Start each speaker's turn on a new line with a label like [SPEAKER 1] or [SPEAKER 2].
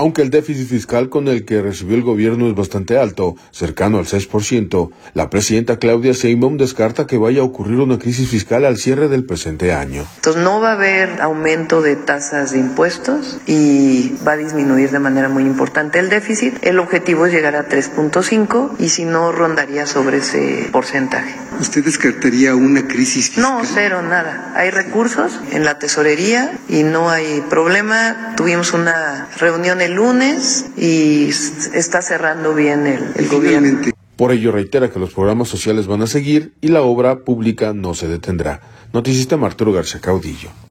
[SPEAKER 1] Aunque el déficit fiscal con el que recibió el gobierno es bastante alto, cercano al 6%, la presidenta Claudia Sheinbaum descarta que vaya a ocurrir una crisis fiscal al cierre del presente año.
[SPEAKER 2] Entonces no va a haber aumento de tasas de impuestos y va a disminuir de manera muy importante el déficit. El objetivo es llegar a 3.5 y si no rondaría sobre ese porcentaje.
[SPEAKER 3] ¿Usted descartaría una crisis fiscal?
[SPEAKER 2] No, cero, nada. Hay recursos en la tesorería y no hay problema. Tuvimos una reunión el lunes y está cerrando bien el gobierno.
[SPEAKER 1] Por ello reitera que los programas sociales van a seguir y la obra pública no se detendrá. Noticista Arturo García Caudillo.